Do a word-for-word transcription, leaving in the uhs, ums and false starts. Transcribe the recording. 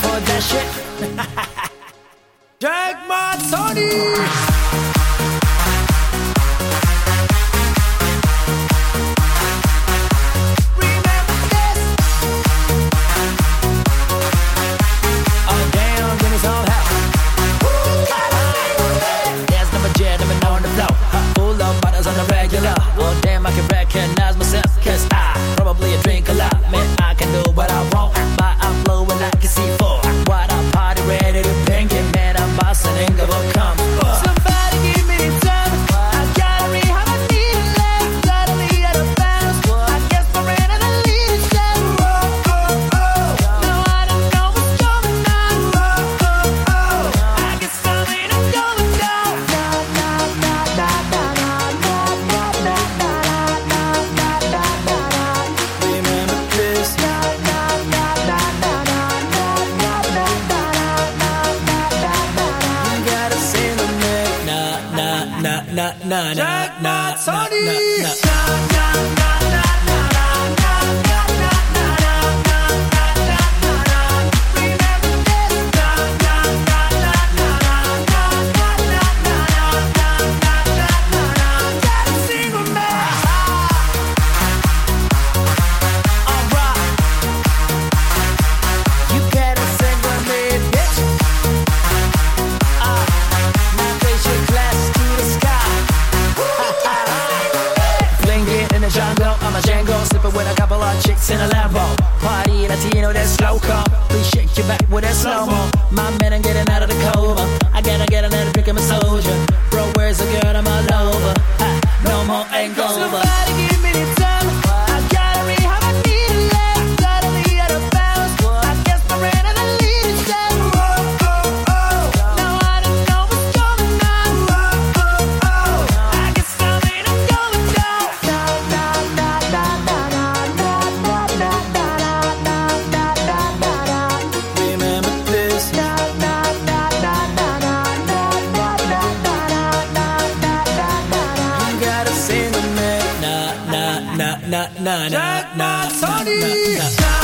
for that shit. Jack Mazzoni. Oh damn, I can recognize myself, cause I probably drink a lot. Man, I can do what I want, but I'm flowing like a C four. What I party ready to pink it, man, I'm bossing in the book come. Somebody give me the time, I gotta read how I need it left. Suddenly out of bounds, I guess we're in the lead step. Oh, oh, oh, now I don't know what's going on. Oh, oh, oh, I guess I'm in a going down. Na, na, na, na, na, na. Na na na Jack na Mazzoni. na na na. I'm a Django, sipping with a couple of chicks in a Lambo. Party Latino, that's slow car. Please shake your back with that slow-mo. My man, I'm getting out of the coma. I gotta get another drink, I'm a soldier. Bro, where's the girl? I'm all over. Ha, no more hangover. Somebody give me the time, I gotta read how I need it left. Suddenly out of bounds, I guess we're in the lead step. Oh, oh, oh, now I don't know what's going on. Oh, oh, oh, I guess I'm in a going down. Remember this. You gotta sing with me. Na na na na na na Jack na Mazzoni. na na.